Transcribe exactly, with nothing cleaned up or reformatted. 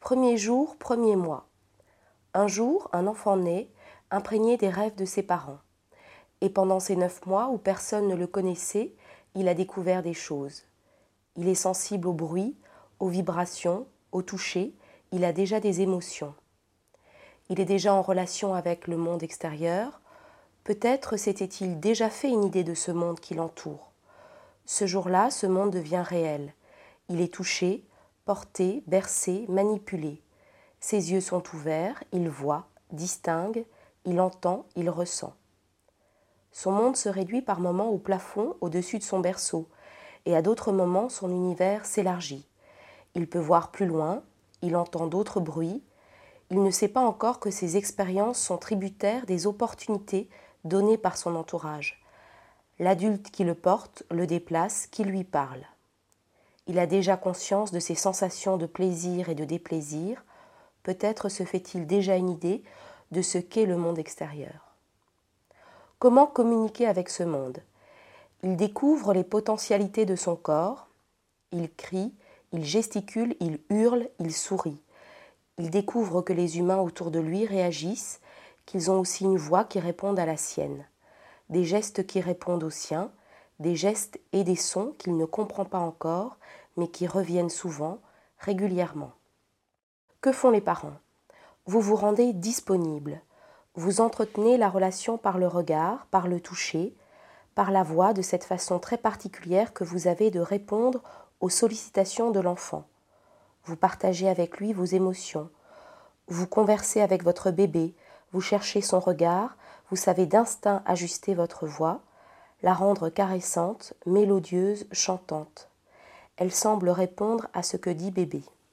Premier jour, premier mois. Un jour, un enfant naît, imprégné des rêves de ses parents. Et pendant ces neuf mois où personne ne le connaissait, il a découvert des choses. Il est sensible au bruit, aux vibrations, au toucher, il a déjà des émotions. Il est déjà en relation avec le monde extérieur. Peut-être s'était-il déjà fait une idée de ce monde qui l'entoure. Ce jour-là, ce monde devient réel. Il est touché, porté, bercé, manipulé. Ses yeux sont ouverts, il voit, distingue, il entend, il ressent. Son monde se réduit par moments au plafond au-dessus de son berceau, et à d'autres moments son univers s'élargit. Il peut voir plus loin, il entend d'autres bruits. Il ne sait pas encore que ses expériences sont tributaires des opportunités données par son entourage. L'adulte qui le porte, le déplace, qui lui parle. Il a déjà conscience de ses sensations de plaisir et de déplaisir. Peut-être se fait-il déjà une idée de ce qu'est le monde extérieur. Comment communiquer avec ce monde ? Il découvre les potentialités de son corps. Il crie, il gesticule, il hurle, il sourit. Il découvre que les humains autour de lui réagissent, qu'ils ont aussi une voix qui répond à la sienne. Des gestes qui répondent aux siens, des gestes et des sons qu'il ne comprend pas encore, mais qui reviennent souvent, régulièrement. Que font les parents ? Vous vous rendez disponible. Vous entretenez la relation par le regard, par le toucher, par la voix de cette façon très particulière que vous avez de répondre aux sollicitations de l'enfant. Vous partagez avec lui vos émotions. Vous conversez avec votre bébé, vous cherchez son regard, vous savez d'instinct ajuster votre voix, la rendre caressante, mélodieuse, chantante. Elle semble répondre à ce que dit bébé.